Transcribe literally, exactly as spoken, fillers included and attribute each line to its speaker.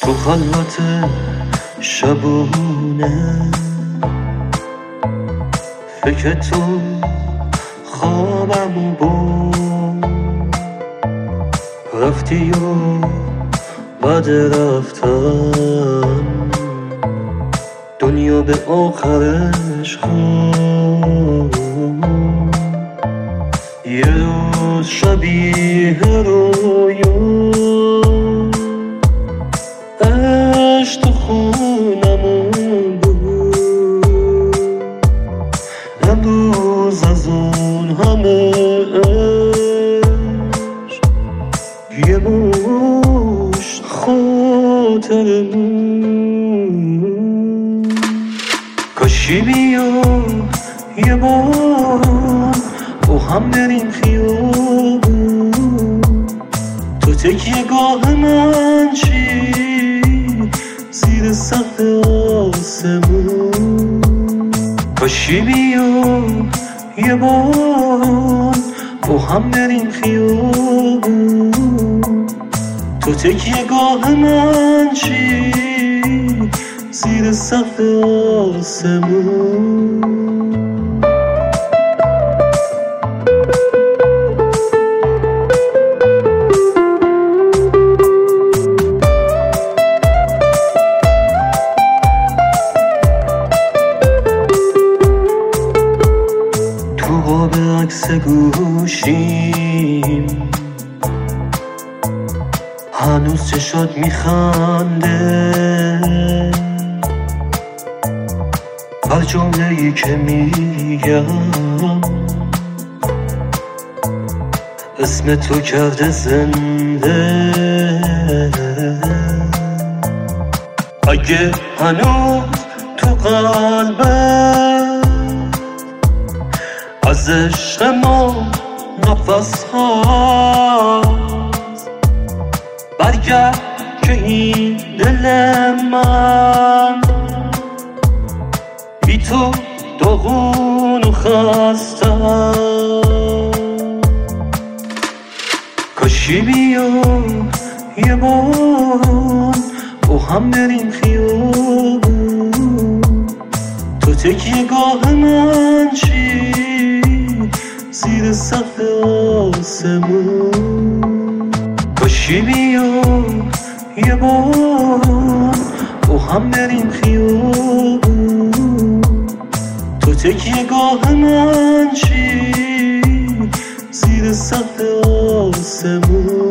Speaker 1: تو خلوت شبونه فکر تو خوابمو برد، رفتی و بعد رفتن دنیا به آخرش خورد. یه روز شبیه رویا عشق تو خونمون بود، امروز از اون همه عشق یه مشت خاطرمون. کاشی بیا یه بار با هم بریم خیابون، تو تکیه گاه من چی زیر سقف آسمون. کاشی بیا یه بار با هم بریم خیابون، تو تکیه گاه من چی زیر سقف آسمون. به عکس گوشیم هنوز چشات میخنده، هر جمله‌ای که میگم اسم تو کرده زنده. اگه هنوز تو قلبه از عشق ما نفس هاست، برگرد که این دل من بی تو داغون و خسته. کاشی بیا یه بار با هم بریم خیابون، تو تکیه گاه من چی زیر سقف آسمون. کاشی بیا یه بار با هم بریم خیابون، تو تکیه گاه من چی زیر سقف آسمون.